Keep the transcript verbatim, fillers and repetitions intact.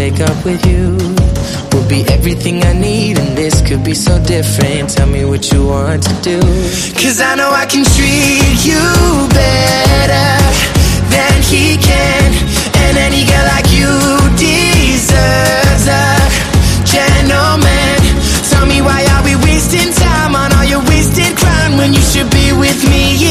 wake up with you will be everything I need, and this could be so different. Tell me what you want to do, 'cause I know I can treat you better than he can, and any girl like you deserves a gentleman. Tell me, why are we wasting time on all your wasted crime when you should be with me?